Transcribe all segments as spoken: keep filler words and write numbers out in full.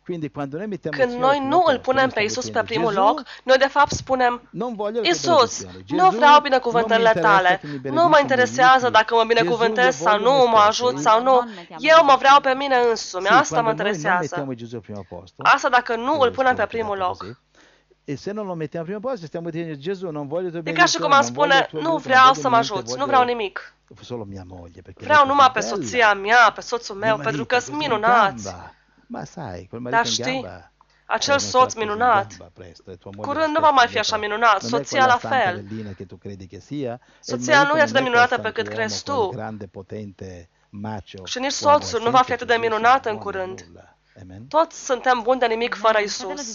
Când noi nu îl punem pe Iisus pe primul loc, noi de fapt spunem, Iisus, nu vreau binecuvântările tale, nu mă interesează dacă mă binecuvântez sau nu, mă ajut sau nu, eu mă vreau pe mine însumi, asta mă interesează. Asta dacă nu îl punem pe primul loc. E se non lo mettiamo al primo posto, stiamo dicendo Gesù, non voglio tu E ca și cum am spune, nu vreau să mă ajuți, nu vreau nimic. Solo mia moglie, perché vreau numai pe soția mea, pe soțul meu, pentru că sunt minunați. Ma sai, quel marito Dar in știi, gamba, acel soț minunat, curând nu va mai fi așa minunat, soția la fel. Soția nu e atât de minunată pe cât crezi tu. Și nici soțul nu va fi atât de minunat în curând. Toți suntem buni de nimic fără Isus.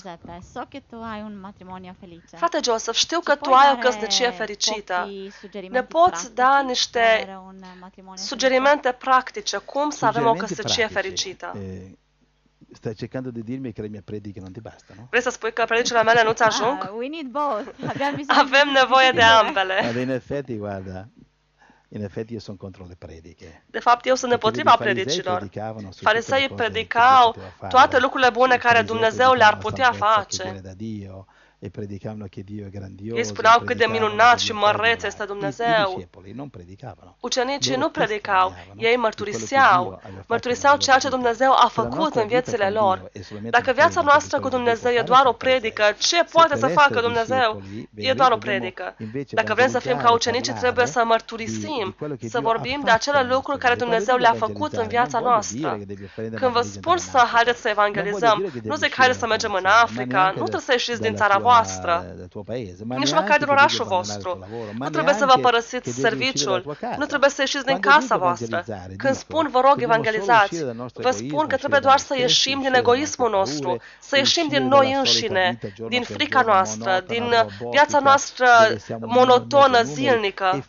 Frate Joseph, știu că tu ai o căsnicie fericită. Ne poți da niște sugerimente practice cum să avem o căsnicie fericită? Stai cercando di dirmi che le mie prediche non ti bastano? Vrei să spui că predicile mele nu-ți ajung? Ah, we need both. Abbiamo bisogno Avem nevoie de ambele. Ma in effetti, guarda, in effetti io sono contro le prediche. De fapt, eu sunt împotriva predicilor. Fariseii predicau toate lucrurile bune care Dumnezeu le-ar putea face. E predicavano che Dio è grandioso. Ei spuneau cât de minunat și măreț este Dumnezeu. Ucenicii nu predicau, ei mărturiseau. Mărturiseau ceea ce Dumnezeu a făcut în viețile lor. Dacă viața noastră cu Dumnezeu e doar o predică, ce poate să facă Dumnezeu? E doar o predică. Dacă vrem să fim ca ucenicii, trebuie să mărturisim, să vorbim de acele lucruri care Dumnezeu le-a făcut în viața noastră. Când vă spun să haideți să evangelizăm, nu zic haideți să mergem în Africa, nu trebuie să ieșiți din țara voastră. Nici măcar din orașul vostru. Nu trebuie să vă părăsiți serviciul. Nu trebuie să ieșiți din casa voastră. Când spun, vă rog, evangelizați, vă spun că trebuie doar să ieșim din egoismul nostru, să ieșim din noi înșine, din frica noastră, din viața noastră monotonă, zilnică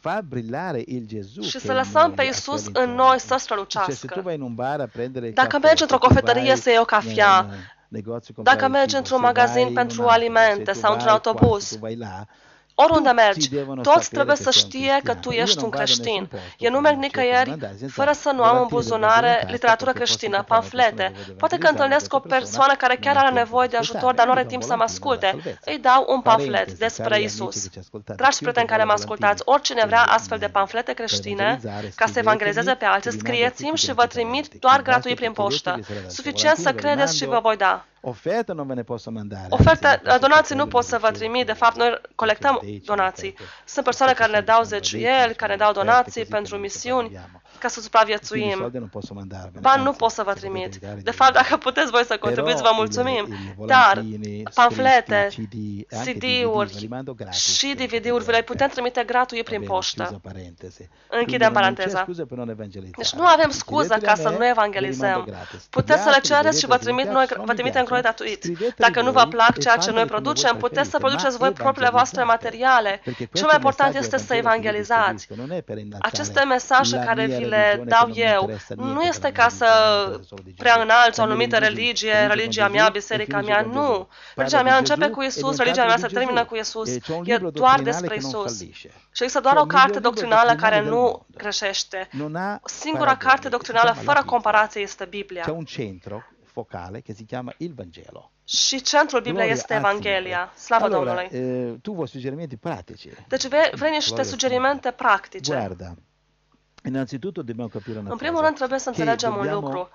și să lăsăm pe Iisus în noi să strălucească. Dacă mergi într-o cofetărie să iei o cafea, dacă mergi într-un magazin pentru alimente sau într-un autobuz, oriunde mergi, toți trebuie să știe că tu ești un creștin. Eu nu merg nicăieri fără să nu am în buzunare literatură creștină, pamflete. Poate că întâlnesc o persoană care chiar are nevoie de ajutor, dar nu are timp să mă asculte. Îi dau un pamflet despre Isus. Dragi prieteni care mă ascultați, oricine vrea astfel de pamflete creștine ca să evangelizeze pe alții, scrieți-mi și vă trimit doar gratuit prin poștă. Suficient să credeți și vă voi da. Oferte non ve ne posso mandare. Oferte, donații nu pot să vă trimit. De fapt, noi colectăm donații. Sunt persoane care ne dau zeciuieli, care ne dau donații pentru misiuni, ca să supraviețuim. Bani nu pot să vă trimit. De fapt, dacă puteți voi să contribuiți, vă mulțumim. Dar pamflete, C D-uri și D V D-uri vi le putem trimite gratuit prin poștă. Închidem paranteza. Deci nu avem scuză ca să nu evangelizăm. Puteți să le cereți și vă trimit noi, vă trimitem noi gratuit. Dacă nu vă plac ceea ce noi producem, puteți să produceți voi propriile voastre materiale. Cel mai important este să evangelizați. Aceste mesaje care vi le dau eu nu este ca să prea înalți o anumită religie, religia mea, biserica mea, nu. Religia mea începe cu Isus, religia mea se termină cu Isus. E doar despre Isus. Și există doar o carte doctrinală care nu greșește. Singura carte doctrinală fără comparație este Biblia. focale che si chiama il Vangelo. Și centrul Bibliei este Evanghelia. Slavă allora, Domnului. Eh, tu vuoi suggerimenti pratici? Deci vrei, vrei niște sugerimente practice. Guarda, innanzitutto dobbiamo capire una În primul cosa, rând trebuie să înțelegem un dobbiamo, lucru.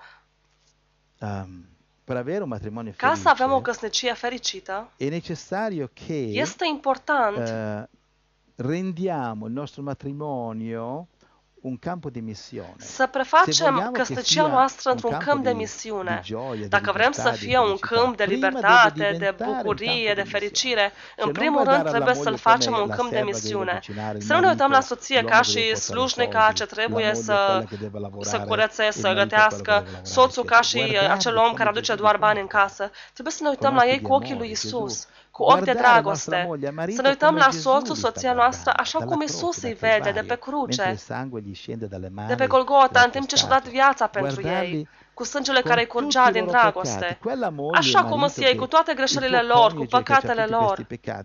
Um, per avere un matrimonio Ca felice, să avem o căsnicie fericită, è necessario che este important uh, rendiamo il nostro matrimonio un campo di missione. să prefacem căsnicia noastră într-un câmp de misiune. Dacă vrem să fie un câmp de libertate, de bucurie, de fericire, în primul rând trebuie să-l facem un câmp de misiune. Să nu ne uităm la soție ca și slujnica ce trebuie să, să curețe, să gătească, soțul ca și acel om care aduce doar bani în casă. Trebuie să ne uităm la ei cu ochii lui Isus, cu ochi de dragoste. Să ne uităm la soțul, soția noastră, așa cum Isus îi vede de pe cruce, de pe Golgota, în timp ce și-a dat viața pentru ei, cu sângele care îi curgea din dragoste. Așa cum îți ei, cu toate greșelile lor, cu păcatele lor.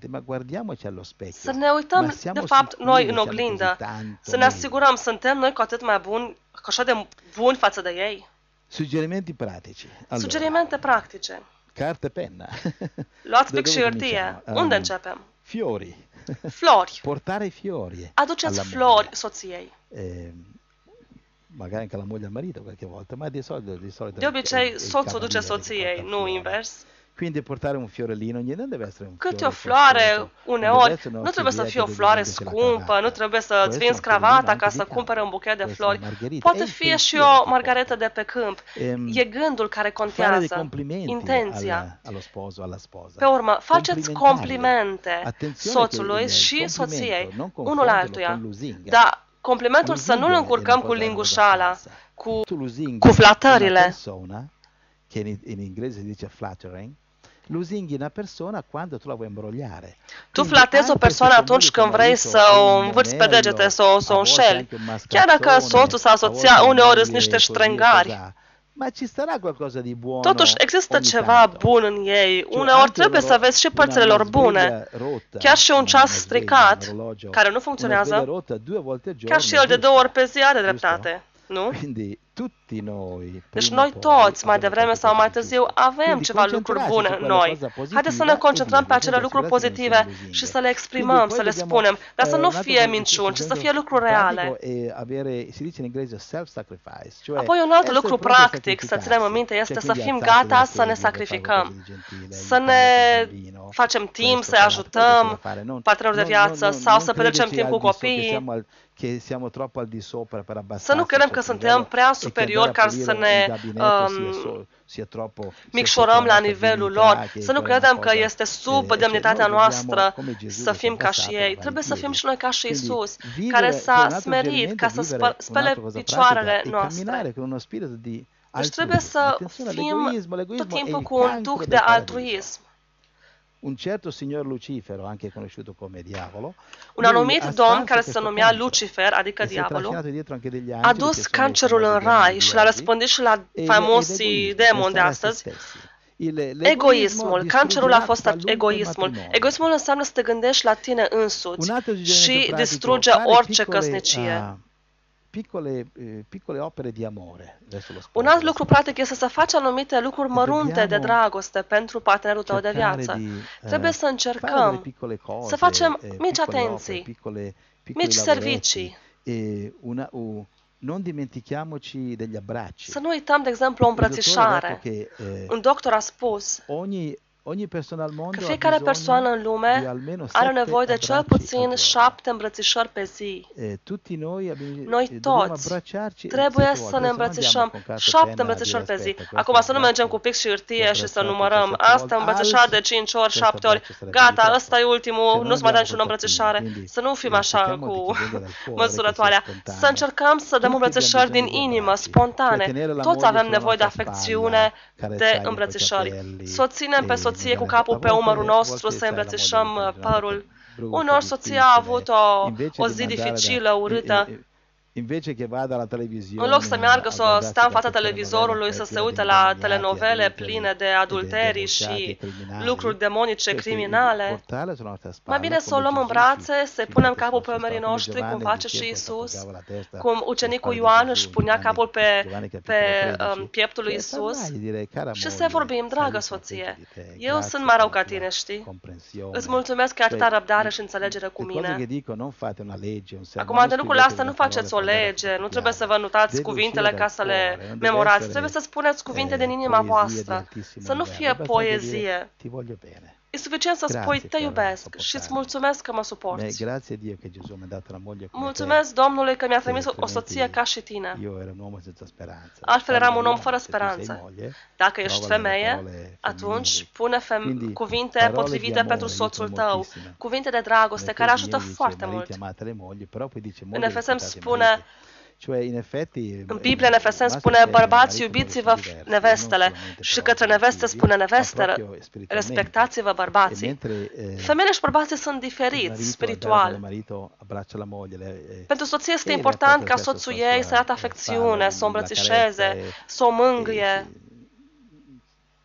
Să ne uităm, de fapt, noi în oglindă, să ne asigurăm, suntem noi cu atât mai buni, cu așa de buni față de ei. Suggerimenti pratici. Allora, Sugerimente practice. Carta e penna. Luați plic și hârtie. Unde începem? Fiori. Flori. Portare fiori. Aduceți flori soției. Eh, magari anche la moglie al marito qualche volta, ma di solito, di solito De obicei, soțul duce soției, nu invers. Quindi portare un fiorellino non deve essere un Câte o floare, uneori, nu trebuie să fie o floare scumpă, nu trebuie să îți vinzi cravata ca să cumpere un buchet de flori. Poate fi și o margaretă de pe câmp. E gândul care contează, intenția. Pe urmă, faceți complimente soțului și soției, unul altuia. Dar complimentul să nu-l încurcăm cu lingușala, cu, cu flatările. Che in, in inglese si dice flattering, lo usinghi una persona quando tu la vuoi imbrogliare. Tu flatezi o persoană atunci când vrei să o învârți pe degete, să o, să o înșeli. Chiar dacă soțul sau soția uneori sunt niște ștrengari. Ma ci sarà qualcosa di buono. Totuși există ceva bun în ei. Uneori trebuie să vezi și părțile lor bune. Chiar și un ceas stricat, care nu funcționează, chiar și el de două ori pe zi are dreptate. Nu? Deci noi toți, mai devreme sau mai târziu, avem ceva lucruri bune în noi. Haideți să ne concentrăm pe acele lucruri pozitive și să le exprimăm, să le spunem, dar să nu fie minciuni, ci să fie lucruri reale. Apoi un alt lucru practic să ținem în minte este să fim gata să ne sacrificăm, să ne facem timp, să ajutăm partenerul de viață sau să petrecem timp cu copiii. Să nu credem că suntem prea superiori ca să ne um, micșorăm la nivelul lor. Să nu credem că este sub demnitatea noastră să fim ca și ei. Trebuie să fim și noi ca și Iisus, care s-a smerit ca să spele picioarele noastre. Deci trebuie să fim tot timpul cu un duh de altruism. Un certo signor Lucifero, anche conosciuto come diavolo, un anumit domn care se numea Lucifer, adică diavolul, a dus cancerul în rai și l-a răspândit și la faimosi demoni de astăzi. Egoismul. Cancerul a fost egoismul. Egoismul înseamnă să te gândești la tine însuți și distruge orice căsnicie. Piccole, piccole opere di amore. Un alt lucru practic este să faci anumite lucruri mărunte de dragoste pentru partenerul tău de viață. Trebuie să încercăm să facem mici atenții, mici servicii. Non dimentichiamoci degli abbracci. Să nu uităm, de exemplu, o îmbrățișare. Un doctor a spus că fiecare persoană în lume are nevoie de cel puțin șapte îmbrățișări pe zi. Noi toți trebuie să ne îmbrățișăm șapte îmbrățișări pe zi. Acum să nu mergem cu pix și hârtie și să numărăm. Asta îmbrățișat de cinci ori, șapte ori. Gata, ăsta e ultimul, nu-ți mai dăm niciun îmbrățișare. Să nu fim așa cu măsurătoarea. Să încercăm să dăm îmbrățișări din inimă, spontane. Toți avem nevoie de afecțiune, de îmbrățișări. Să o ținem pe soție cu capul pe umărul nostru, să îmbrățișăm părul. Uneori soția a avut o, o zi dificilă, urâtă. În loc să meargă să stea în fața televizorului, să se uite la telenovele pline de adulterii și lucruri demonice, criminale, mai bine să o luăm în brațe, să-i punem capul pe umerii noștri, cum face și Iisus, cum ucenicul Ioan își punea capul pe, pe um, pieptul lui Iisus și să vorbim, dragă soție, eu sunt mai rău ca tine, știi? Îți mulțumesc că ai atâta răbdare și înțelegere cu mine. Acum, de lucrurile astea nu faceți o lege, nu trebuie să vă notați cuvintele ca să le memorați, trebuie să spuneți cuvinte din inima voastră, să nu fie poezie. E suficient să spui, te iubesc și îți mulțumesc că mă suporți. Mulțumesc Domnului că mi-a trimis o soție ca și tine. Altfel eram un om fără speranță. Dacă ești femeie, atunci pune fem- cuvinte potrivite pentru soțul tău, cuvinte de dragoste care ajută foarte mult. În Efeseni spune, în Biblie, în Efeseni spune, bărbați, iubiți-vă nevestele și către neveste spune nevestele, respectați-vă bărbații. Femeile și bărbații sunt diferiți spiritual. Pentru soție este important ca soțul ei să arate afecțiune, să o îmbrățișeze, să o mângâie.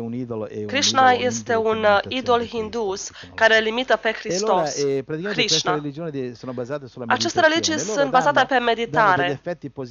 Krishna este un idol hindus care limită pe Hristos. Krishna. Aceste religii sunt bazate pe meditare.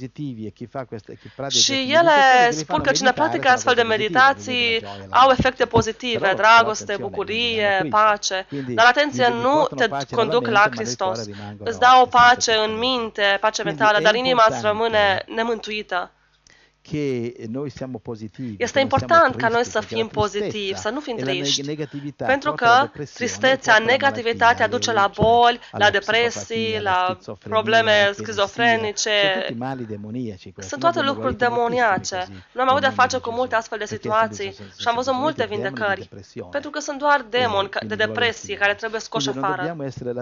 Și ele spun că cine practică astfel de meditații au efecte pozitive, dragoste, bucurie, pace. Dar atenție, nu te conduc la Hristos. Îți dau o pace în minte, pace mentală, dar inima îți rămâne nemântuită. Este important ca noi să fim pozitivi, să nu fim triști, pentru că tristețea, negativitatea duce la boli, la depresii, la probleme schizofrenice. Sunt toate lucruri demoniace. Noi am avut de-a face cu multe astfel de situații și am văzut multe vindecări, pentru că sunt doar demoni de depresie care trebuie scoși afară.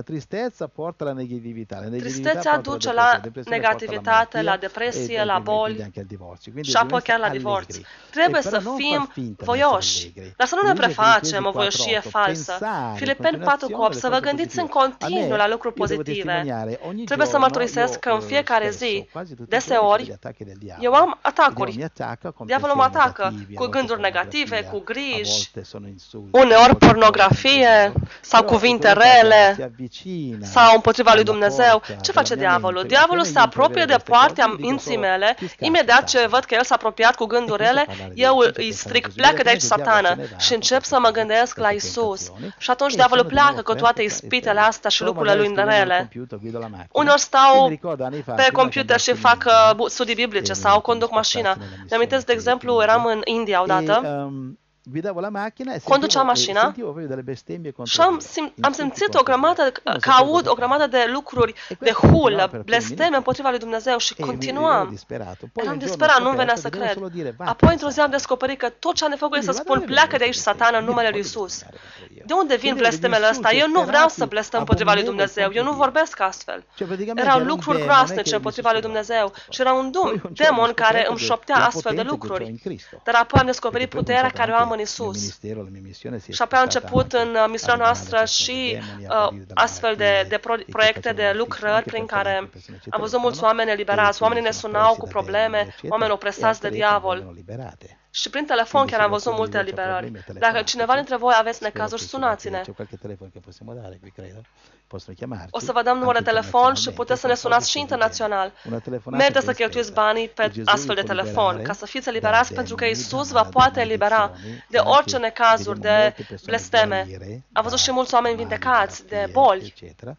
Tristețea duce la negativitate, la depresie, la boli și apoi chiar la divorț. Trebuie să fim voioși, dar să nu ne prefacem o voioșie falsă. Filipeni patru opt, să vă gândiți în continuu la lucruri pozitive. Trebuie să mărturisesc că în fiecare zi, deseori, eu am atacuri. Diavolul mă atacă cu gânduri negative, cu griji, uneori pornografie sau cuvinte rele sau împotriva lui Dumnezeu. Ce face diavolul? Diavolul se apropie de poarta minții mele, imediat ce văd că el s-a apropiat cu gânduri rele, eu îi stric, pleacă de aici, Satană, și încep să mă gândesc la Isus. Și atunci diavolul pleacă cu toate ispitele astea și lucrurile lui rele. Uneori stau pe computer și fac uh, studii biblice sau conduc mașina. Mi-amintesc, de exemplu, eram în India odată, conduceam mașina și am, sim am simțit o grămadă, că aud o grămadă de lucruri, de hulă, blesteme împotriva lui Dumnezeu și continuam. Eram disperat, nu-mi venea să cred. Apoi, într-o zi, am descoperit că tot ce am de făcut e să spun, pleacă de aici, Satan, în numele lui Isus. De unde vin blestemele astea? Eu nu vreau să blestăm împotriva lui Dumnezeu. Eu nu vorbesc astfel. Erau lucruri groasnice împotriva lui Dumnezeu și era un demon care îmi șoptea astfel de lucruri. Dar apoi am descoperit puterea care o am în Isus. Și apoi a început în misiunea noastră și uh, astfel de, de pro proiecte, de lucrări prin care am văzut mulți oameni eliberați. Oamenii ne sunau cu probleme, oameni opresați de diavol. Și prin telefon chiar am văzut multe eliberări. Dacă cineva dintre voi aveți necazuri, sunați-ne. O să vă dăm număr de telefon și puteți să ne sunați și internațional. Merită să cheltuiți banii pe astfel de telefon, ca să fiți eliberați, pentru că Isus vă poate elibera de orice necazuri, de blesteme. Am văzut și mulți oameni vindecați de boli.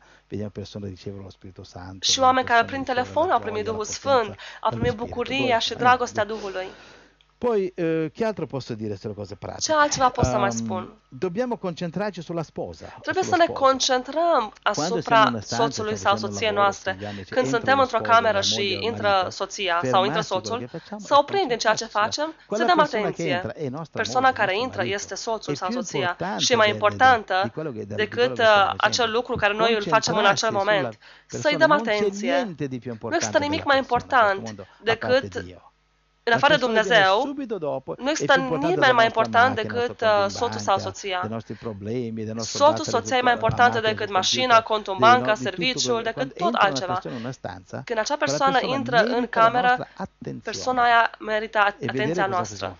Și oameni care prin telefon au primit Duhul Sfânt, au primit bucuria și dragostea Duhului. Poi, eh, che altro posso dire sulle cose pratiche? Ce altceva pot să mai spun? Dobbiamo concentrarci sulla sposa. Trebuie să ne concentrăm asupra soțului sau soției noastre. Când suntem într-o cameră și intră soția sau intră soțul, să oprim din ceea ce facem, să dăm atenție. Persoana care intră este soțul sau soția și e mai importantă decât acel lucru care noi îl facem în acel moment. Să-i dăm atenție. Nu există nimic mai important decât în afară de Dumnezeu, nu există nimeni mai important decât uh, soțul sau soția. Soțul, soția e mai importantă decât mașina, contul în bancă, serviciul, decât tot altceva. Când acea persoană intră în cameră, persoana aia merită atenția noastră.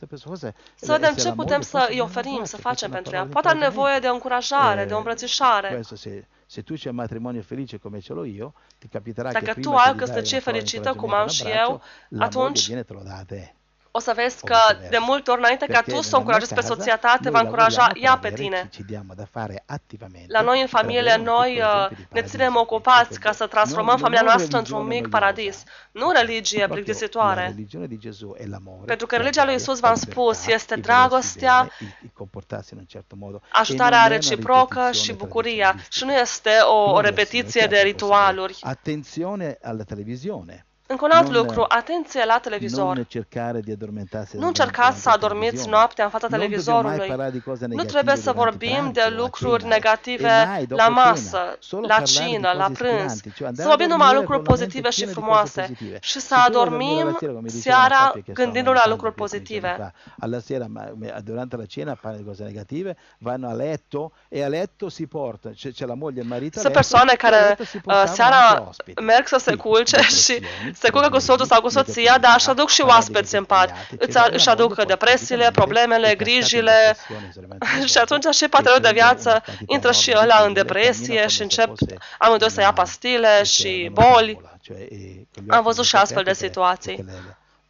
Să vedem ce putem să îi oferim, să facem pentru ea. Poate are nevoie de o încurajare, de o îmbrățișare. Se tu c'è un matrimonio felice come ce l'ho io, ti capiterà Dacă che tu prima ai o che gli dai căsătorie un po' fericită, cum am incoraggiamento, și un eu, abbraccio, la moglie atunci viene te lo dà a te. o să vezi că de multe ori, înainte ca tu să o încurajezi pe soția ta, te va Noi încuraja lavoriamo ea per pe avere- tine. ci diamo da fare attivamente La noi în per familie, avere un noi piccolo uh, esempio di ne paradiso. ținem ocupați ca să transformăm Non- familia non noastră într-un religione mic noiosa. paradis. Nu religie Proprio la plictisitoare. religione di Gesù è l'amore, Pentru că la religia lui gioia, Isus, la v-am libertà, spus, este il volersi dragostea, bene, il- il comportarsi in un certo modo. E ajutarea non è una reciprocă ripetizione și bucuria. tradizionalistica. Și nu este o, o Quello repetiție sì, de certo, ritualuri. Attenzione alla televisione. Încă un alt Non- lucru, atenție la televizor. Non cercare di addormentarsi Nu davanti încercați alla să adormiți televisione. noaptea în fața Non dobbiamo mai televizorului. parlare di cose Nu negative trebuie să durante vorbim de pranzo, a lucruri cena, negative e mai dopo la cena. masă, Solo la parlare di cină, cose la prânz. ispiranti, cioè andare Să a vorbim numai dormire lucruri con la mente pozitive și piena di cose frumoase positive. și Se să tu vai a dormire adormim la sera, come diceva seara Fabio, che gândindu-ne la stavamo lucruri parlando quindici giorni pozitive. fa. Alla sera, ma, ma- durante la cena parlano di cose negative, vanno a letto e a letto si portano, c'è, c'è la moglie e il marito a Sunt letto, persoane e a care letto si uh, portavano anche seara ospiti. merg să se Sì, culce și depressioni, se culcă cu soțul sau cu soția, dar își aduc și oaspeți în pat. Îți a- își aduc depresiile, problemele, grijile și atunci și partenerul de viață intră și ăla în depresie și încep amândoi să ia pastile și boli. Am văzut și astfel de situații.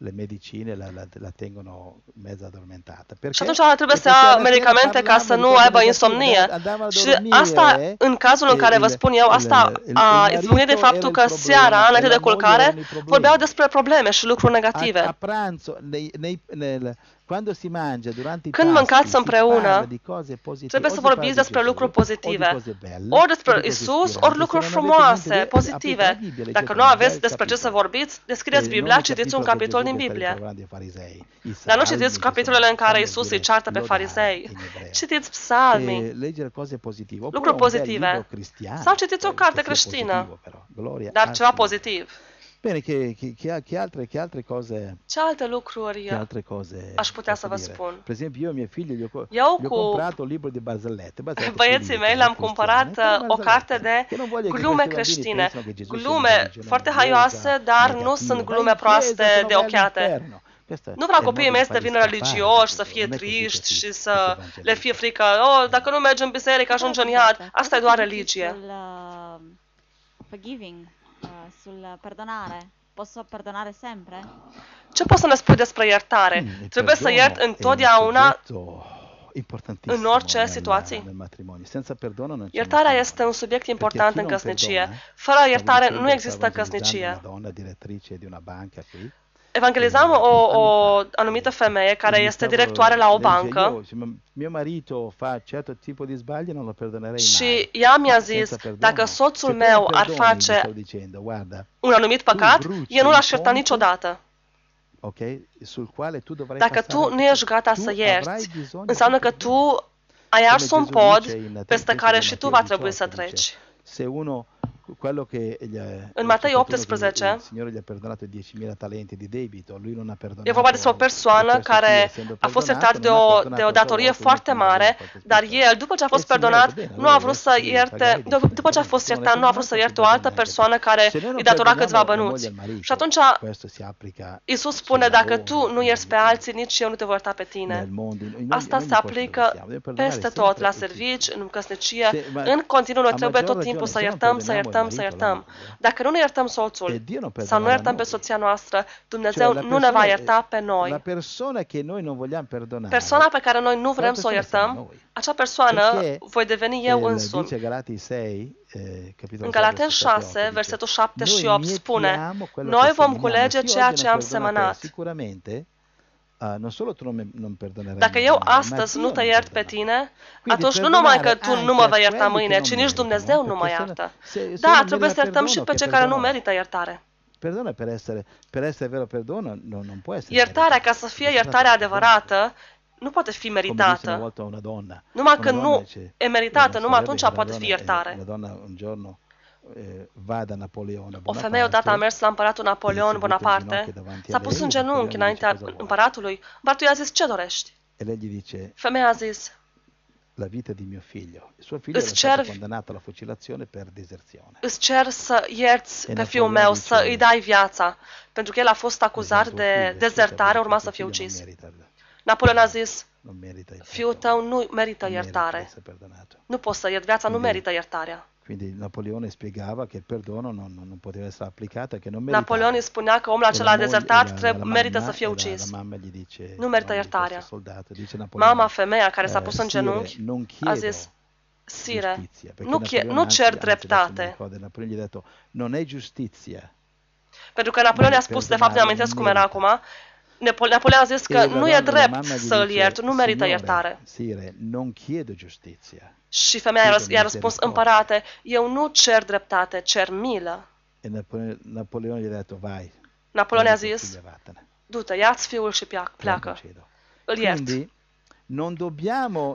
le medicine la, la, la tengono mezza addormentata. Și atunci trebuie să ia medicamente ca să nu aibă insomnie. Și asta, în cazul în care vă spun eu, asta a izbucnit de faptul că seara, înainte de culcare, vorbeau despre probleme și lucruri negative. A, a pranzo, nei, nei, nel, quando si mangia, durante i Când pasti, mâncați împreună, di cose positive, trebuie să o si parla vorbiți di despre Gesù, lucruri o di pozitive. cose belle, Ori o despre di cose Isus, ispiranti. ori lucruri Se non avete frumoase, niente di- aprite la pozitive. Bibbia, leggete Dacă un nu aveți bel despre ce să capitolo. vorbiți, deschideți Eh, Biblia, non il citiți un capitolo capitol che din Gesù Biblie. parla dei farisei, i Dar nu salmi, citiți che capitolele în sono- care fanno Isus dire îi ceartă pe lodare farisei. in ebreo. Citiți psalmii, E leggere cose positive. Oppure lucruri un bel pozitive. libro cristiano, Sau citiți o che carte sia creștină, positivo, però. Gloria dar al ceva Signore. pozitiv. Bene, che, che, che, che altre, che altre cose... Ce alte lucruri Che altre cose aș putea posso să vă dire? spun? Per esempio, io e mio figlio gli ho, co- Eu gli ho cu comprato un libro di barzellette. barzellette băieții felici, mei le-am cristiane, cumpărat però uh, o barzellette, carte de che non voglio che glume questi bambini creștine. pensino che Gesù sia una Glume religione foarte noiosa, haioase, dar nu negativa. sunt Vai glume in chiesa, proaste se no de vai ochiate. all'inferno. Questo Nu è vreau il copiii modo mei di să farli devină scappare religioși, da să Gesù. fie Non è così che triști si- și che si să evangelizza. le fie frică. Oh, dacă nu mergi în biserică, ajungi în iad. Asta e doar religie. Sul uh, forgiving, uh, sul perdonare. Posso perdonare sempre? Ce poți să ne spui despre iertare? Mm, il Trebuie să perdono iert è un întotdeauna. soggetto importantissimo în orice nel- situație. nel matrimonio. Senza perdono non c'è Iertarea matrimonio. este un subiect Perché important chi în non căsnicie. perdona, Fără stavo iertare dicendo, nu există stavo evangelizzando căsnicie. una donna direttrice di una banca qui. Evangelizam o, o anumită femeie care Mi este stavo- directoare la o lei dice, bancă "Io, se m- mio marito fa certo tipo di sbagli non lo perdonerei mai." și ea mi-a Ma zis, senza perdono. dacă soțul Se tu meu non ar perdoni, gli face stavo dicendo, guarda, un anumit păcat, bruci eu nu un l-aș ierta ponte, niciodată. ok, sul quale tu dovrai Dacă passare tu anche nu ești tu. gata Tu să avrai ierți, bisogno înseamnă di că perdono. tu ai ars un Gesù pod dice in peste texto care di și tu Matteo va trebui să diciotto, dice, treci. se uno quello che gli è- În Matei qualcuno che optsprezece, il Signore gli ha perdonato diecimila talenti di debito, lui non ha perdonato. e vorba despre o persoană e questo care qui, essendo a fost perdonato, iertat de non ha o, perdonato de o a sua datorie volta foarte l'ultima mare, volta che dar spetta. el, după ce a fost E il Signore perdonat, va bene, nu a allora vrut adesso să devi ierte, pagare după di după ce a più. fost Se non iertat, hai nu a vrut să perdonato, ierte o ti altă perdonerebbe. persoană care Se noi non îi datora câțiva perdoniamo la bănuți. moglie al marito, Și atunci questo si applica Iisus sul spune, dacă lavoro, tu nu ierți pe nel- alții, nici eu nu te voi ierta pe nel tine. mondo, in- in ogni- Asta in ogni se posto aplică dove siamo. Devi perdonare peste sempre tot, la tutti. servici, în căsnicie. Se- ma- În continuu noi a trebuie maggior tot timpul ragione, să se non iertăm, să perdoniamo iertăm, il să marito, iertăm. la moglie, Dacă nu ne iertăm e soțul Dio non sau nu perdonerà iertăm pe noi. soția noastră, Cioè, Dumnezeu la nu ne va persona- ierta pe La noi. persona che noi non vogliamo perdonare, Persoana pe care noi nu vrem să o quella persona siamo iertăm, noi. acea persoană Perché, voi deveni eu eh, însumi. dice Galati sei, eh, capitolo În sei, Galaten versetto otto, șase, dice, versetul șapte și noi opt spune, mietiamo quello noi che vom seminiamo. culege Se io ceea oggi ce non am perdono a te, semănat. sicuramente ah, non solo tu non, me, non perdonerai Dacă mai eu mie, ma astăzi Dio nu te non iert pe perdonerà. tine, Quindi atunci nu numai că perdonare tu nu anche mă a vei ierta quelli che mâine, non ci nici meritano, Dumnezeu nu perché mă se no- iartă. se- se Da, uno trebuie merita să iertăm și perdono, pe che cei care nu perdono- merită iertare. Perdono per essere, per essere vero perdono non, non può essere Iertarea, meritato, ca să fie perché sennò iertarea sei perdonato. adevărată, nu poate fi Come disse una meritată. volta una donna, Numai una când donna nu dice, e meritată, una numai sorella atunci di una poate fi donna, eh, iertare. una donna un giorno eh, va da Napoleone O femeie odată a mers la împăratul Napoleon Bonaparte, s-a pus în genunchi înaintea împăratului. Împăratul i-a zis, ce dorești? e lei gli dice Femeia a zis, la vita di mio figlio. Il suo figlio era Îți stato cer- condannato alla fucilazione per deserzione. îți cer să ierți E pe fiul Napoleon meu, dice- să îi dai viața, pentru că el a fost acuzat Suo de figlio, dezertare, suo urma să figlio fie non ucis. merita il- Napoleon a zis, non merita il fiul perdono, tău nu merită non merita di iertare. essere perdonato. Nu poți să iert, viața nu Quindi- merită iertarea. Quindi Napoleone spiegava che il perdono non, non poteva essere applicato, che non meritava. Napoleon îi spunea că omul E acela la moglie- dezertat la- trebuie, la merită mamma- să fie e la- ucis. La mamma gli dice, Nu merită mamma di iertarea. questo soldato, dice Napoleone, Mama, femeia care s-a eh, pus în Sire, genunchi, non a chiedo zis, Sire, giustizia, perché nu, chie- Napoleone nu anzi- cer anzi, adesso mi dreptate. ricordo, Napoleone gli ha detto, non è giustizia. Pentru că Napoleon i-a Nu, spus, de perdonare fapt ne amintesc nu cum era merită. acum, Nepo- Napoleon a zis că E la nu e donna- la drept mamma gli să-l dice, iert, nu merită "Signore, iertare. Sire, non chiedo giustizia. Și femeia i-a răs- Chiedo i-a răspuns, misericordia." împărate, eu nu cer dreptate, cer milă. E Napoleone, Napoleone gli ha detto, vai. Napoleon i-a prendi tuo zis, figlio e vattene. du-te, ia-ți fiul și pleacă. Te lo pleacă. concedo. Îl iert. Quindi non dobbiamo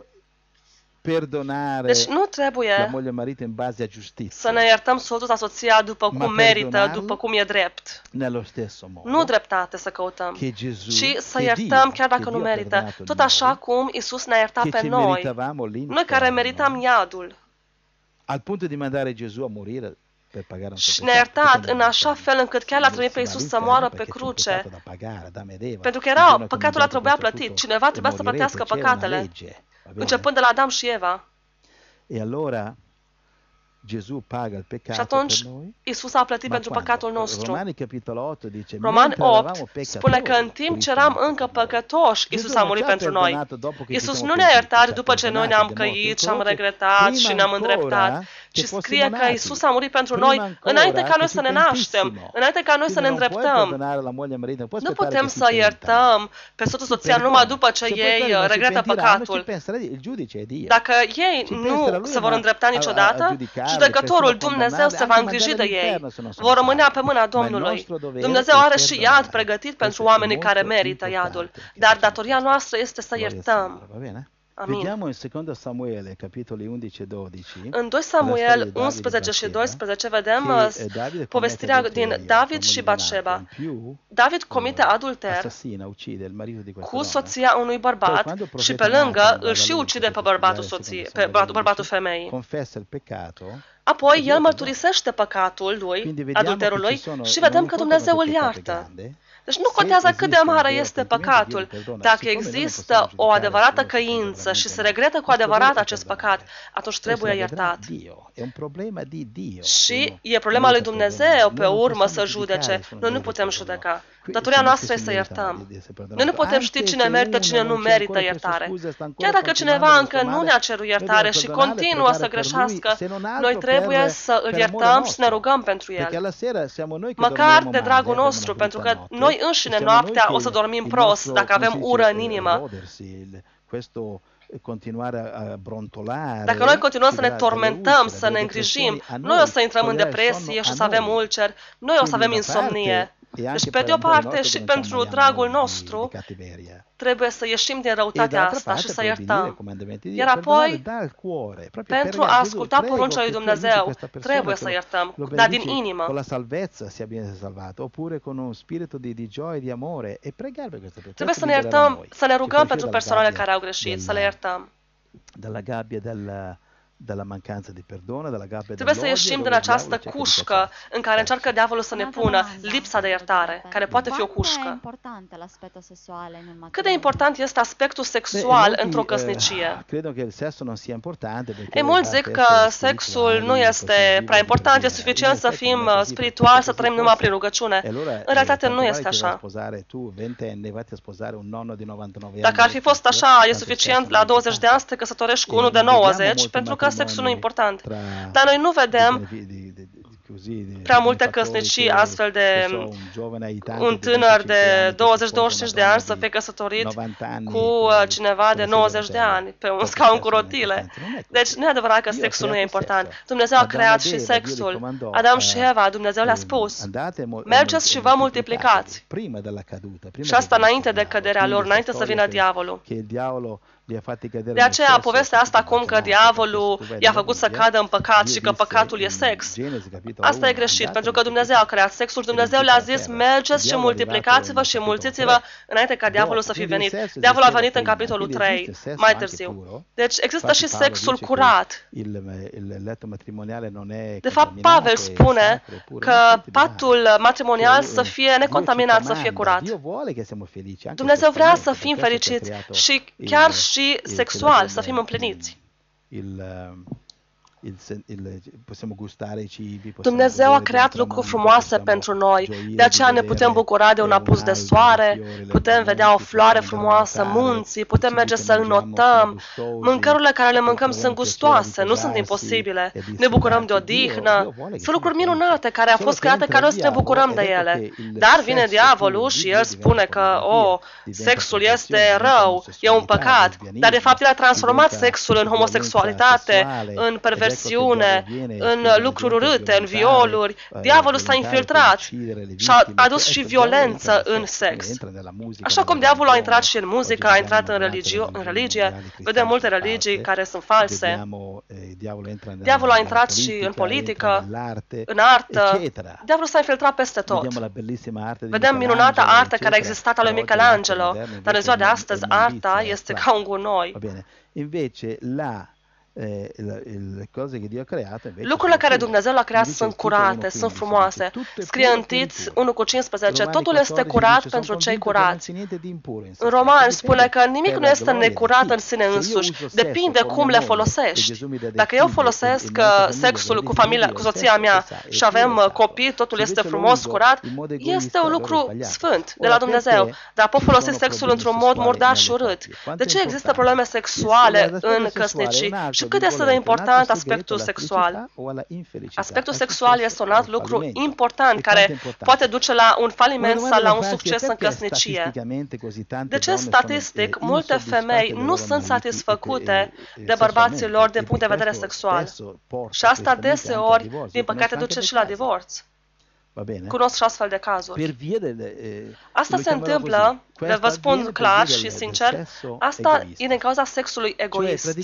perdonare Deci nu la trebuie moglie e il marito in base a să giustizia, ne iertăm soțul sau soția după Ma cum merită, perdonarlo? după cum e drept. nello stesso modo Nu dreptate să căutăm. che Gesù, Și să che iertăm Dio, chiar dacă che nu Dio ha merită. perdonato Tot di așa noi, cum Isus ne-a iertat che pe ci noi. meritavamo l'inferno, Noi care meritam iadul. al punto di mandare Gesù a morire per pagare un Și suo ne-a peccato. iertat Perché în non așa all'inferno? fel încât chiar l-a trimis pe Si va Isus să all'inferno moară pe perché c'è un cruce. peccato da pagare, Adamo ed Eva. Pentru că Il era giorno che păcatul a mangiate trebuia questo plătit. frutto Cineva trebuia să morirete, plătească c'era una păcatele. legge, va bene? Începând de la Adam și Eva. E allora Gesù paga il Și peccato atunci per noi. Isus a plătit Ma pentru quando? păcatul nostru. Romani capitolo otto dice, Romani mentre eravamo opt peccatori, spune că în timp ce Cristo eram morto încă per noi. păcătoși, Gesù Isus a non murit ci ha pentru noi. perdonato dopo che ci Isus siamo nu ne-a pentiti, iertat ci ha după ce noi perdonato ne-am ed è morto in căit și am croce, regretat prima și ne-am ancora îndreptat. che Și fossimo scrie că nati, Isus a murit pentru prima noi ancora înainte ca che noi ci să ne naștem, pentissimo. înainte ca noi să Quindi ne non puoi îndreptăm. perdonare la moglie e il marito, non puoi Nu aspettare putem che si să pentano. iertăm pe soțul soția numai după ce Se poi ei quelli non si regretă pentiranno, ci păcatul. penserà il giudice è Dio. Dacă ei Ci penserà nu lui se vor a- îndrepta a- a niciodată, giudicarli, judecătorul persino Dumnezeu condannarli, se va anche îngriji de mandarli ei. all'inferno se non sono Vor rămâne salvati. pe mâna Ma il Domnului. nostro dovere Dumnezeu è are și iad perdonare. pregătit pentru Questo è oamenii care molto merită iadul. importante che Dar facciamo datoria questo. noastră este să Gloria al iertăm. Signore, va bene? Amin. Vediamo in secondo Samuele, capitoli undici e dodici, În doi la storia Samuel di Davide e unsprezece și Batseba, doisprezece vedem che, uh, eh, Davide povestirea commette din adulterio David con și moglie di un Batșeba. altro. In più, David comite eh, adulter assassina, uccide il marito di questa cu donna. soția unui Poi bărbat quando il și profeta pe lângă Nathan va îl da și lui, ucide pe potete bărbatul studiare soției, secondo pe Samuele bărbatul bărbatul undici, femeii. confessa il peccato. Apoi e Dio el perdono. mărturisește păcatul lui, Quindi vediamo che adulterului, ci sono, și non vedem că importa Dumnezeu quanto îl il peccato è iartă. grande, Deci nu se contează cât de esiste un mare vero este pentimento, Dio păcatul. li perdona. Dacă Siccome noi non există possiamo o giudicare adevărată nessuno perché căință și se veramente regretă cu non, nostro adevărat dovere è acest perdonare. păcat, atunci Questo trebuie la vedrà iertat. Dio, è un problema di Dio. Și Uno e problema lui merita Dumnezeu perdonare. pe Noi non urmă possiamo să giudicare judece. se uno Noi nu merita putem o no. judeca. Qui- Datoria se- noastră se este să meritano iertăm. di essere perdonati. Noi nu putem Anche ști cine se merită, uno cine non nu ci ha merită ancora chiesto iertare. scusa, sta ancora Chiar dacă continuando cineva nel încă suo nu male, ne-a cerut noi iertare dobbiamo și perdonare, continuă să pregare per lui, greșească, se non altro noi trebuie per- să îl per amore iertăm și să ne nostro. rugăm pentru Perché el. alla sera siamo noi che Măcar dormiremo de male, dragul avremo nostru, una pentru brutta că notte. noi înșine Siamo noi noaptea che o să dormim il prost nostro, dacă come si avem dice, ură în eh, inimă. rodersi, il- questo eh, continuare a a brontolare. Dacă noi continuăm ci să ne darà delle tormentăm, ulcere, să ne delle îngrijim, depressioni a noi o să intrăm în togliere il depresie și o sonno să a avem noi. ulceri, noi o să avem Quindi una insomnie. parte, e Deci, anche pe per de o amore parte nostro și che non ci pentru ammaliamo dragul noi di- nostru, di cattiveria. trebuie să ieșim din E răutatea d'altra asta și parte să per obbedire ai iertăm. comandamenti di Dio, Iar perdonare apoi, dal cuore, proprio pentru per a Gesù, asculta prego poruncea lui che tu aiuti Dumnezeu, questa persona trebuie che să lo- iertăm, lo dar din benedici inimă. con la salvezza sia bien salvato, oppure con un spirito di, di gioia e di amore e pregare per questa persona. Trebuie să Questo ne libererà iertăm, noi. să ne Ci rugăm fa pentru uscire dalla persoanele gabbia care au greșit, să le del- iertăm. dalla gabbia del, della mancanza di perdono, dalla gabbia Trebuie să dell'odio, ieșim dove din il diavolo această cerca di cușcă cacciarci. în care încearcă diavolul să ne Un'altra pună domanda. lipsa de iertare, care poate fi o Quanto è cușcă. importante l'aspetto sessuale in un matrimonio? Cât de important este aspectul Beh, sexual molti, într-o eh, căsnicie? credo che il sesso non sia importante perché Ei, mulți basta zic că essere sexul spirituali, nu este possiamo vivere prea di important, e preghiera. suficient In să effetti fim non è uh, così, spirituali, perché să così trăim numai fosse. prin rugăciune. E allora, În realitate eh, nu tanto este vale che vai a așa. sposare tu, ventenne, vatti a sposare un nonno di novantanove anni. Dacă ar fi fost așa, e suficient la douăzeci de ani să te căsătorești cu unul de nouăzeci, pentru că sexul nu e important. Dar noi nu vedem prea multe căsnicii astfel de un tânăr de douăzeci douăzeci și cinci de ani să fie căsătorit cu uh, cineva de nouăzeci de ani pe un scaun cu rotile. Deci nu e adevărat că sexul nu e important. Dumnezeu a creat și sexul. Adam și Eva, Dumnezeu le-a spus: mergeți și vă multiplicați. Și asta înainte de căderea lor, înainte să vină diavolul. De aceea, povestea asta acum că diavolul i-a făcut să cadă în păcat și că păcatul e sex, asta e greșit, pentru că Dumnezeu a creat sexul și Dumnezeu le-a zis: mergeți și multiplicați-vă și mulțiți-vă înainte ca diavolul să fi venit. Diavolul a venit în capitolul trei, mai târziu. Deci există și sexul curat. De fapt, Pavel spune că patul matrimonial să fie necontaminat, să fie curat. Dumnezeu vrea să fim fericiți și chiar și sexual, să fim împliniți. Dumnezeu a creat lucruri frumoase pentru noi, de aceea ne putem bucura de un apus de soare, putem vedea o floare frumoasă, munții, putem merge să înnotăm. Mâncărurile care le mâncăm sunt gustoase, nu sunt imposibile. Ne bucurăm de odihnă. Sunt lucruri minunate care au fost create ca noi să ne bucurăm de ele. Dar vine diavolul și el spune că, oh, sexul este rău, e un păcat, dar de fapt el a transformat sexul în homosexualitate, în perversiune, în lucruri urâte, în violuri. Diavolul s-a infiltrat și a adus și violență în sex. Așa cum diavolul a intrat și în muzică, a intrat în, religio- în religie, vedem multe religii care sunt false. Diavolul a intrat și în politică, în artă. Diavolul s-a infiltrat peste tot. Vedem minunata artă care a existat a lui Michelangelo, dar în ziua de astăzi arta este ca un gunoi. Invece la Lucrurile care Dumnezeu le-a creat sunt curate, sunt frumoase. Scrie în Tit unu cu cincisprezece, totul este curat pentru cei curați. În Roman spune că nimic nu este necurat în sine însuși, depinde cum le folosești. Dacă eu folosesc sexul cu familia, cu soția mea și avem copii, totul este frumos, curat, este un lucru sfânt de la Dumnezeu. Dar pot folosi sexul într-un mod murdar și urât. De ce există probleme sexuale în căsnicii? Și cât este de important aspectul sexual? Aspectul sexual este un alt lucru important care poate duce la un faliment sau la un succes în căsnicie. De ce statistic multe femei nu sunt satisfăcute de bărbații lor din punct de vedere sexual? Și asta deseori, din păcate, duce și la divorț. Cunosc și astfel de cazuri. Asta se întâmplă, vă spun clar și sincer, asta e din cauza sexului egoist.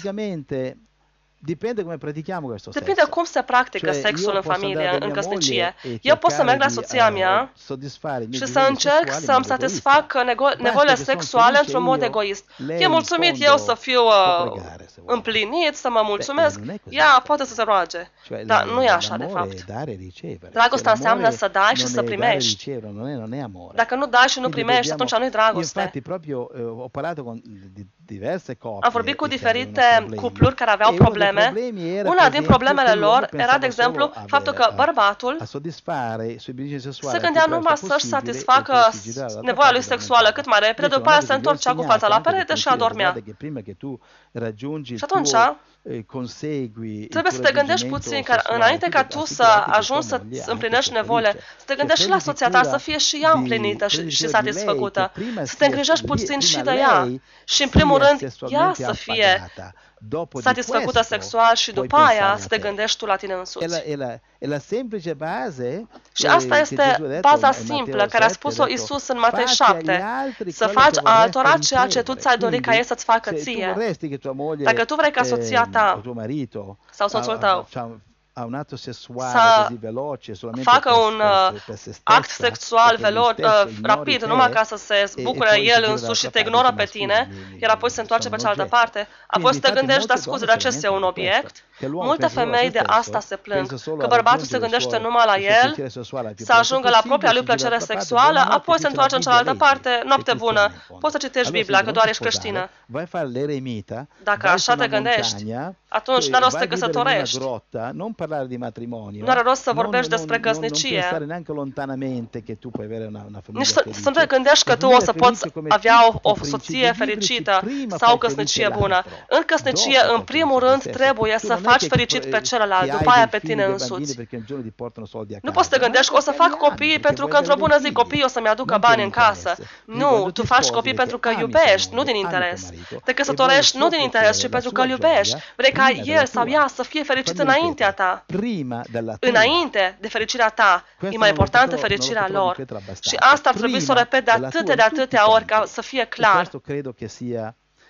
Dipende come pratichiamo questo sesso. Depinde cum se practică Cioè, sexul io în posso familie, andare da în mia căsnicie. moglie e Eu pot să merg la cercare di, soția uh, mea soddisfare i miei și să bisogni încerc sessuali in să-mi modo egoista. satisfac nego- nevoile Basta che sono sexuale felice într-un mod io, egoist. lei E in mulțumit fondo eu să fiu può uh, pregare, se vuole. împlinit, să mă mulțumesc. non è così. Ea poate să se roage. Cioè, Dar la- nu e așa, de l'amore fapt. è dare e ricevere. Dragostea Cioè, înseamnă l'amore să dai și non să è dare e primești. ricevere, non è, non è amore. Dacă nu dai și nu Quindi primești, dobbiamo- atunci nu-i dragoste. Infatti proprio eh, ho parlato con di- diverse coppie Am vorbit cu che avevano diferite problemi. cupluri care aveau E uno dei probleme. problemi era, Una per din esempio, problemele che l'uomo lor era, pensava de exemplu, solo a- faptul că a- bărbatul a soddisfare i suoi bisogni sessuali se al gândea più numai presto să-și possibile e satisfacă poi si girava dall'altra nevoia lui parte e sexuală addormentava. cât mai repede, Invece după non aia è se che vi ho întorcea cu insegnato fața la anche perete perché și anch'io, adormea. guarda che prima che tu raggiungi il Și atunci, tuo eh, consegui il trebuie tuo să te gândești raggiungimento puțin, că sessuale, înainte tu ca devi tu să assicurarti che ajungi tua să moglie îți anche împlinești sia nevoile, felice. să te Cioè, gândești și la prendi soția ta cura să fie și ea di- împlinită și, prendi și cura di lei, satisfăcută, che prima să te sia- îngrijești li- puțin și prima de ea lei și, în primul sia rând, ea sessualmente să fie appagata. Dopo di satisfăcută questo, sexual și puoi după pensare aia a să te te. gândești tu la tine È la, însuți. è la- è la semplice base Și eh, asta che este Gesù ha detto baza in Matteo simplă care a sette, spus-o ha detto, Iisus în Matei "Fate agli șapte, altri să quello faci che vorreste altora ceea ce tu ricevere." ți-ai dori ca Quindi, ei să-ți facă se tu ție. vorresti che tua moglie Dacă tu vrei ca soția ta eh, o tuo marito sau soțul ha- tău ha un- ha un atto sessuale să così veloce solamente facă per- un per- uh, per se act stessa, sexual e per lui velo, stesso, uh, ignori rapid, te, numai ca să se e- e bucure poi si el gira însuși și dall'altra te parte ignoră e pe dice, "Ma tine, scusi, iar apoi se întoarce pe sono un cealaltă oggetto." parte. Apoi să te Quindi, gândești, dar infatti, scuze, molte dar ce donne este un pensano questo, obiect? che l'uomo Multe pensa solo a femei se de stesso, asta se plâng, pensa solo că a bărbatul se raggiungere il gândește suo- numai la il suo el, piacere sessuale al più să presto ajungă la possibile, propria si lui gira plăcere dall'altra parte, sexuală, buonanotte, apoi se dice la întoarce în Bibbia, cealaltă leggi, parte, è noapte cristiano bună. in fondo. Poți să citești Allora, Biblia, se că non doar ti ești può creștină. dare, vai a fare l'eremita, Dacă vai așa su te una gândești, montagna, atunci eh, n-are rost să vai te a vivere in una căsătorești. grotta, non parlare di matrimonio, Nu are rost să non- vorbești non- despre non- non căsnicie. pensare neanche lontanamente che tu puoi avere una, una famiglia Nici să, felice. să nu te gândești că La tu o famiglia să poți felice come avea o, tutti o i principi soție biblici, fericită prima sau o fai căsnicie felice bună. l'altro, În căsnicie, dopo în fai primul felice rând, te stesso. trebuie Tu să non è faci che, fericit pe eh, celălalt, che hai după aia dei pe figli, tine dei bambini însuți. perché un giorno ti portano soldi a Nu casa. poți să te Ma gândești, o să perché fac agli anni, copii perché pentru vuoi că într-o avere bună dei zi figli. copiii o să-mi aducă Non per bani în casă. interesse. Quindi Nu, quando tu ti faci sposi copii perché pentru că ami tua iubești, nu moglie, din ami tuo interes. marito, Te e căsătorești vuoi nu din interes, ci soffrire pentru la că sua iubești. gioia Vrei ca prima della el sau tua. ea să fie fericit Fammi înaintea ripetere, ta. prima della tua. Înainte de fericirea ta, e Questo mai non lo importantă potrò- fericirea non lo potrò lor. ripetere abbastanza. Și asta ar trebui să o Prima repet de della atâtea tua de in tutti atâtea i ori ca campi. să fie E clar. questo credo che sia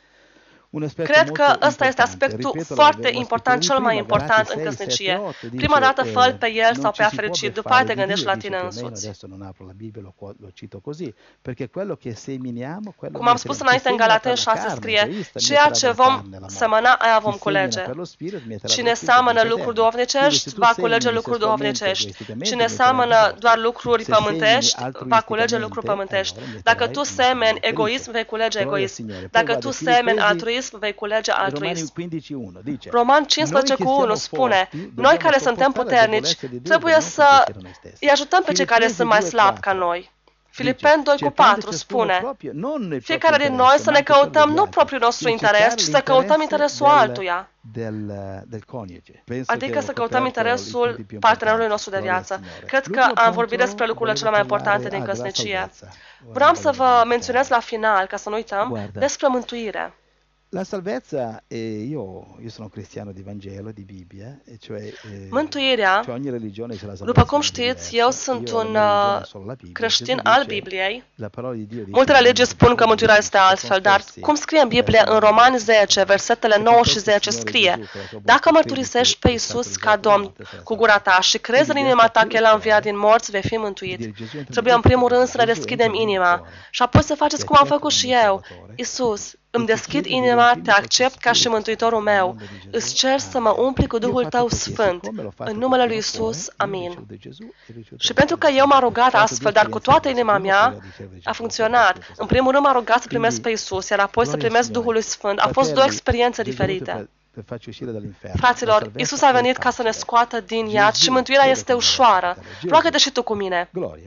un aspetto Cred molto că ăsta este importante. aspectul Ripeto, foarte l'abbiamo important, scritto cel mai prima, important Galati în sei, căsnicie. sette, otto, dice, Prima dată fă eh, pe el sau non pe ea ci si può fericit, după befare aia te di gândești Dio, la dice tine più o meno, însuți. adesso non apro la Bibbia, lo, lo cito così, perché quello che seminiamo, quello Cum am spus înainte în Galaten șase scrie, ceea ce vom semăna, aia vom culege. Cine seamănă lucruri duhovnicești, va culege lucruri duhovnicești. Cine seamănă doar lucruri pământești, va culege lucruri pământești. Dacă tu semeni egoism, vei culege egoism. Dacă tu semeni altruism, vei culege altruism. Roman cincisprezece cu unu spune, noi care suntem puternici, trebuie să îi ajutăm pe cei care sunt mai slabi ca noi. Filipeni doi cu patru spune, fiecare din noi să ne căutăm nu propriul nostru interes, ci să căutăm interesul altuia. Adică să căutăm interesul partenerului nostru de viață. Cred că am vorbit despre lucrurile cele mai importante din căsnicie. Vreau să vă menționez la final, ca să nu uităm, despre mântuire. La salvezza, eh, io, io sono cristiano di Vangelo, di Bibbia, e cioè, eh, Mântuirea, cioè ogni religione c'è la salvezza. după cum știți, eu sunt Io un la mia religione uh, solo la Bibbia. creștin Gesù al dice, Bibliei. la parola di Dio dice, Multe religii spun că mântuirea este altfel, dar cum scrie în Biblie, în Romani zece, versetele nouă și zece, scrie, dacă mărturisești pe Iisus ca Domn cu gura ta și crezi în inima ta că El a înviat din morți, vei fi mântuit. Trebuie în primul rând să ne deschidem inima și apoi să faceți cum am făcut și eu. Iisus, îmi deschid inima, te accept ca și Mântuitorul meu. Îți cer să mă umpli cu Duhul Tău Sfânt. În numele Lui Iisus, amin. Și pentru că eu m-am rugat astfel, dar cu toată inima mea, a funcționat. În primul rând m-am rugat să primesc pe Iisus, iar apoi să primesc Duhul Lui Sfânt. A fost două experiențe diferite. Fraților, Iisus a venit ca să ne scoată din iad și mântuirea este ușoară. Roagă-te și tu cu mine.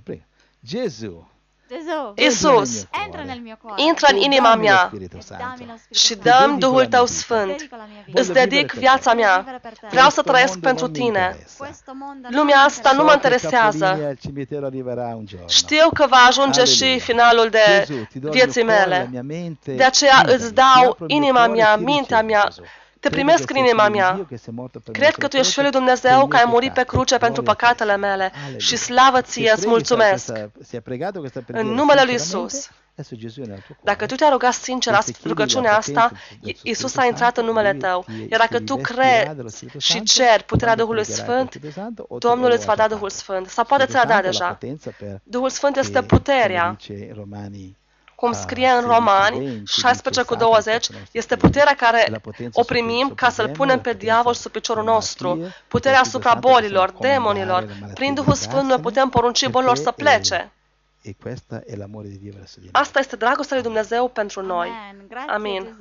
Iisus, intră în inima mea și dă-mi Duhul Tău Sfânt. Îți dedic viața mea. Vreau să trăiesc pentru Tine. Lumea asta nu mă interesează. Știu că va ajunge și finalul de vieții mele. De aceea îți dau inima mea, mintea mea. Te primesc în inima mea. Cred că Tu ești Fiul lui Dumnezeu care ai murit pe cruce pentru păcatele mele și slavă Ție, îți mulțumesc. În numele lui Iisus. Dacă tu te-ai rugat sincer rugăciunea asta, Iisus a intrat în numele tău. Iar dacă tu crezi și ceri puterea Duhului Sfânt, Domnul îți va da Duhul Sfânt. Sau poate ți-a dat deja. Duhul Sfânt este puterea. Cum scrie în Romani șaisprezece cu douăzeci, este puterea care o primim ca să-l punem pe diavol sub piciorul nostru. Puterea asupra bolilor, demonilor. Prin Duhul Sfânt noi putem porunci bolilor să plece. Asta este dragostea lui Dumnezeu pentru noi. Amin.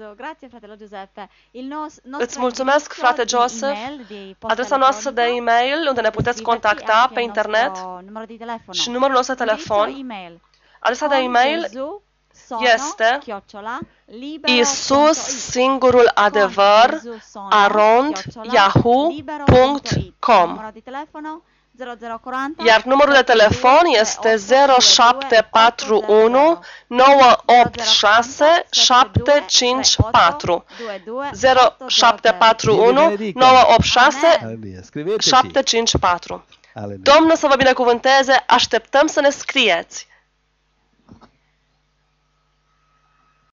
Îți mulțumesc, frate Joseph. Adresa noastră de e-mail, unde ne puteți contacta pe internet, și numărul nostru de telefon. Adresa de e-mail este Iisus singurul adevăr arond yahoo punct com. Iar numărul de telefon este zero șapte patru unu nouă opt șase șapte cinci patru. zero șapte patru unu nouă opt șase șapte cinci patru. Domnul să vă binecuvânteze, așteptăm să ne scrieți.